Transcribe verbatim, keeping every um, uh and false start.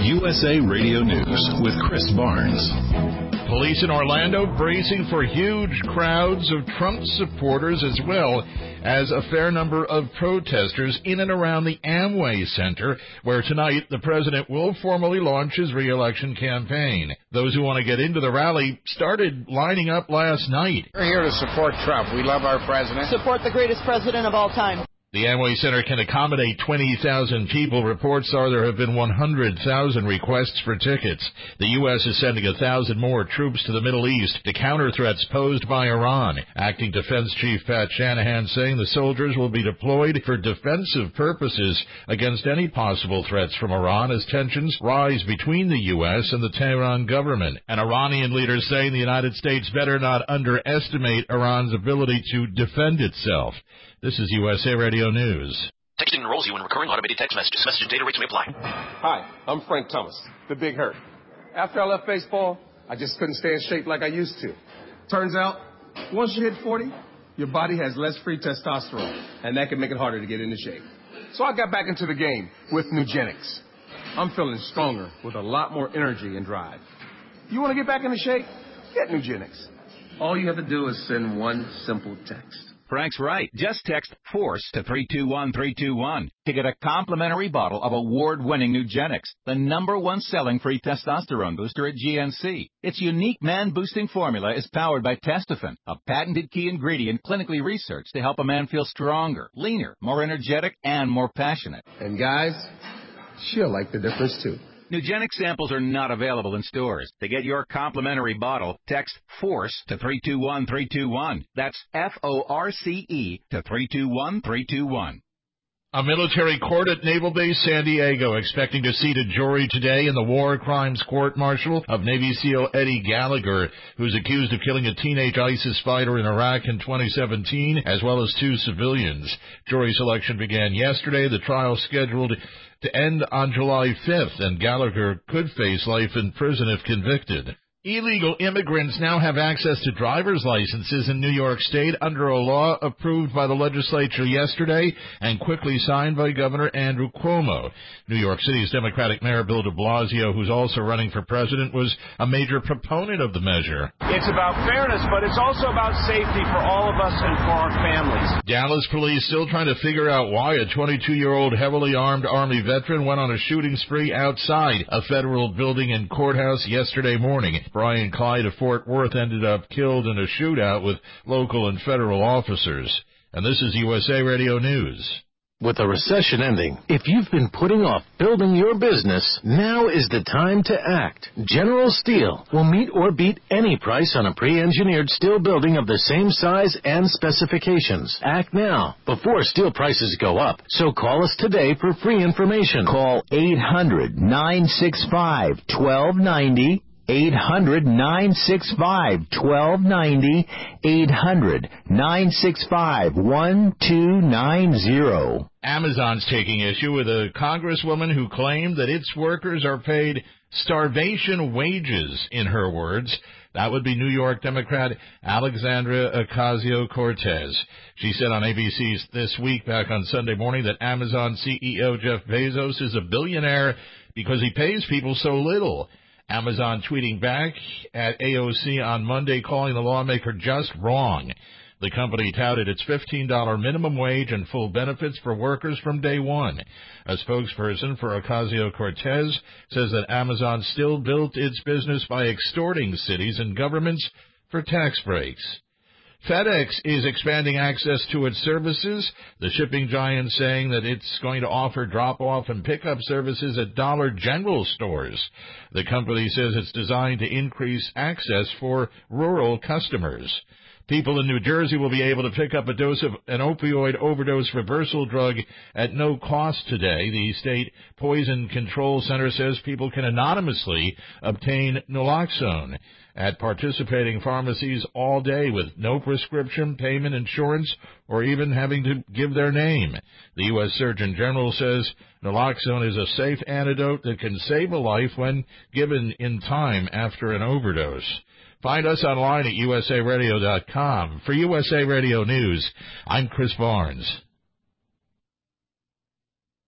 U S A Radio News with Chris Barnes. Police in Orlando bracing for huge crowds of Trump supporters as well as a fair number of protesters in and around the Amway Center, where tonight the president will formally launch his re-election campaign. Those who want to get into the rally started lining up last night. We're here to support Trump. We love our president. Support the greatest president of all time. The Amway Center can accommodate twenty thousand people. Reports are there have been one hundred thousand requests for tickets. The U S is sending one thousand more troops to the Middle East to counter threats posed by Iran. Acting Defense Chief Pat Shanahan saying the soldiers will be deployed for defensive purposes against any possible threats from Iran as tensions rise between the U S and the Tehran government. An Iranian leader saying the United States better not underestimate Iran's ability to defend itself. This is U S A Radio News. Texting enrolls you in recurring automated text messages. Message and data rates may apply. Hi, I'm Frank Thomas, the Big Hurt. After I left baseball, I just couldn't stay in shape like I used to. Turns out, once you hit forty, your body has less free testosterone, and that can make it harder to get into shape. So I got back into the game with Nugenics. I'm feeling stronger with a lot more energy and drive. You want to get back into shape? Get Nugenics. All you have to do is send one simple text. Frank's right. Just text FORCE to three two one three two one to get a complimentary bottle of award-winning Nugenics, the number one selling free testosterone booster at G N C. Its unique man-boosting formula is powered by Testofen, a patented key ingredient clinically researched to help a man feel stronger, leaner, more energetic, and more passionate. And guys, she'll like the difference too. Nugenic samples are not available in stores. To get your complimentary bottle, text FORCE to three two one three two one. That's F O R C E to three two one three two one. A military court at Naval Base San Diego expecting to seat a jury today in the war crimes court-martial of Navy SEAL Eddie Gallagher, who's accused of killing a teenage ISIS fighter in Iraq in twenty seventeen, as well as two civilians. Jury selection began yesterday. The trial scheduled to end on July fifth, and Gallagher could face life in prison if convicted. Illegal immigrants now have access to driver's licenses in New York State under a law approved by the legislature yesterday and quickly signed by Governor Andrew Cuomo. New York City's Democratic Mayor Bill de Blasio, who's also running for president, was a major proponent of the measure. It's about fairness, but it's also about safety for all of us and for our families. Dallas police still trying to figure out why a twenty-two-year-old heavily armed Army veteran went on a shooting spree outside a federal building and courthouse yesterday morning. Brian Clyde of Fort Worth ended up killed in a shootout with local and federal officers. And this is U S A Radio News. With the recession ending, if you've been putting off building your business, now is the time to act. General Steel will meet or beat any price on a pre-engineered steel building of the same size and specifications. Act now, before steel prices go up. So call us today for free information. Call eight hundred nine six five one two nine zero. eight hundred nine six five one two nine zero. eight hundred nine six five one two nine zero. Amazon's taking issue with a congresswoman who claimed that its workers are paid starvation wages, in her words. That would be New York Democrat Alexandria Ocasio-Cortez. She said on A B C's This Week back on Sunday morning that Amazon C E O Jeff Bezos is a billionaire because he pays people so little. Amazon tweeting back at A O C on Monday, calling the lawmaker just wrong. The company touted its fifteen dollars minimum wage and full benefits for workers from day one. A spokesperson for Ocasio-Cortez says that Amazon still built its business by extorting cities and governments for tax breaks. FedEx is expanding access to its services, the shipping giant saying that it's going to offer drop-off and pickup services at Dollar General stores. The company says it's designed to increase access for rural customers. People in New Jersey will be able to pick up a dose of an opioid overdose reversal drug at no cost today. The State Poison Control Center says people can anonymously obtain naloxone at participating pharmacies all day with no prescription, payment, insurance, or even having to give their name. The U S Surgeon General says naloxone is a safe antidote that can save a life when given in time after an overdose. Find us online at U S A radio dot com. For U S A Radio News, I'm Chris Barnes.